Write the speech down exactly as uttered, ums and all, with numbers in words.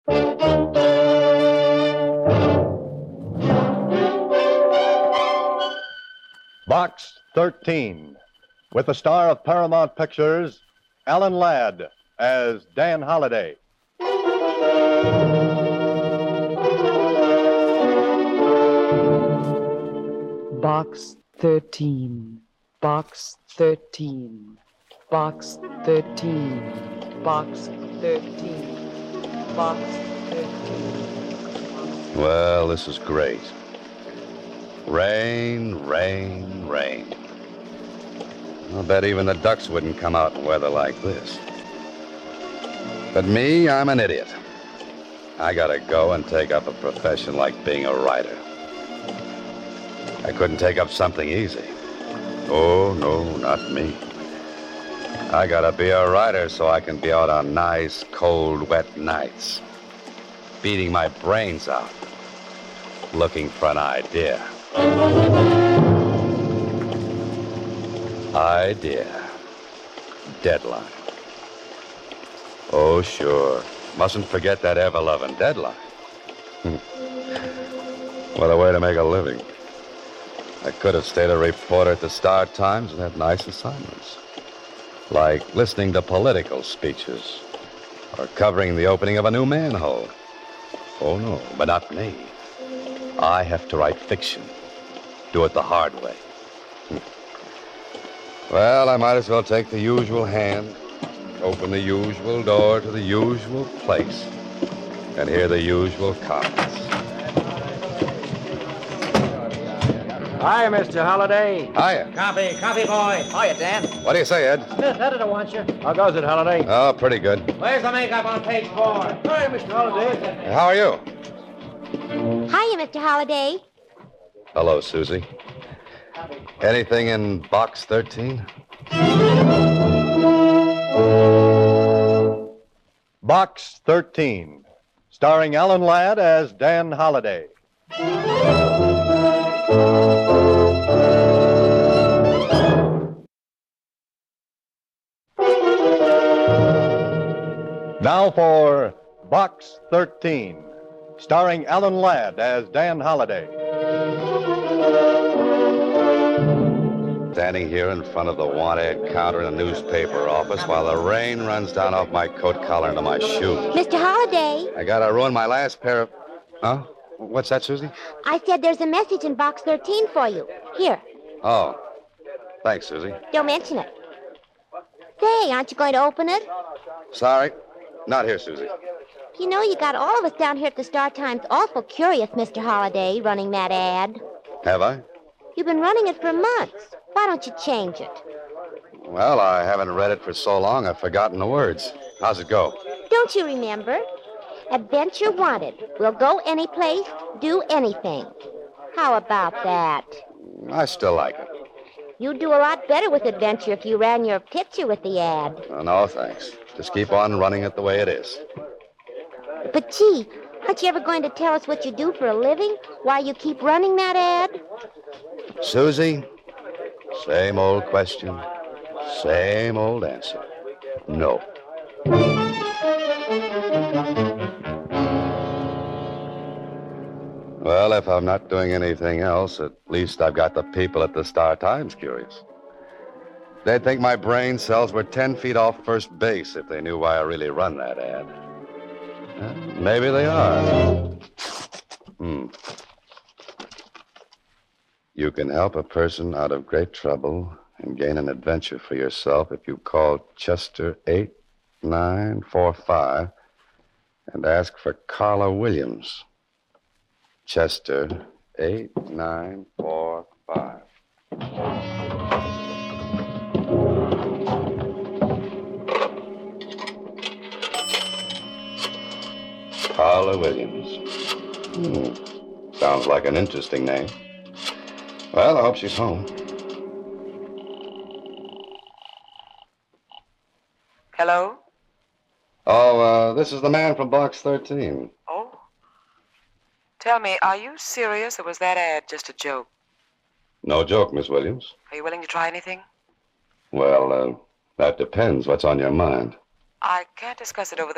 Box thirteen, with the star of Paramount Pictures, Alan Ladd, as Dan Holliday. Box thirteen, Box thirteen, Box thirteen, Box thirteen, Box thirteen. Well, this is great. Rain, rain, rain. I'll bet even the ducks wouldn't come out in weather like this. But me, I'm an idiot. I gotta go and take up a profession like being a writer. I couldn't take up something easy. Oh, no, not me. I gotta be a writer so I can be out on nice, cold, wet nights, beating my brains out, looking for an idea. Idea. Deadline. Oh, sure. Mustn't forget that ever-loving deadline. What a way to make a living. I could have stayed a reporter at the Star Times and had nice assignments, like listening to political speeches or covering the opening of a new manhole. Oh, no, but not me. I have to write fiction. Do it the hard way. Well, I might as well take the usual hand, open the usual door to the usual place, and hear the usual comments. Hi, Mister Holliday. Hiya. Coffee, coffee boy. Hiya, Dan. What do you say, Ed? That I want you. How goes it, Holliday? Oh, pretty good. Where's the makeup on page four? Hi, Mister Holliday. How are you? Hiya, Mister Holliday. Hello, Susie. Anything in box thirteen? Box thirteen, starring Alan Ladd as Dan Holliday. Now for Box thirteen, starring Alan Ladd as Dan Holliday. Standing here in front of the want-ad counter in a newspaper office while the rain runs down off my coat collar into my shoes. Mister Holliday, I gotta ruin my last pair of... Huh? What's that, Susie? I said there's a message in box thirteen for you. Here, Oh. Thanks, Susie. don't mention it. Say, aren't you going to open it? Sorry. Not here, Susie. You know, you got all of us down here at the Star Times awful curious, Mister Holliday, running that ad. Have I? You've been running it for months. Why don't you change it? Well, I haven't read it for so long I've forgotten the words. How's it go? Don't you remember? Adventure wanted. We'll go any place, do anything. How about that? I still like it. You'd do a lot better with adventure if you ran your picture with the ad. Oh, no, thanks. Just keep on running it the way it is. But gee, aren't you ever going to tell us what you do for a living? Why you keep running that ad? Susie, same old question, same old answer. No. Well, if I'm not doing anything else, at least I've got the people at the Star Times curious. They'd think my brain cells were ten feet off first base if they knew why I really run that ad. Uh, maybe they are. Hmm. You can help a person out of great trouble and gain an adventure for yourself if you call Chester eight nine four five and ask for Carla Williams. Chester eight nine four five. Carla Williams. Hmm. Sounds like an interesting name. Well, I hope she's home. Hello? Oh, uh, this is the man from Box thirteen. Oh? Tell me, are you serious or was that ad just a joke? No joke, Miss Williams. Are you willing to try anything? Well, uh, that depends. What's on your mind? I can't discuss it over the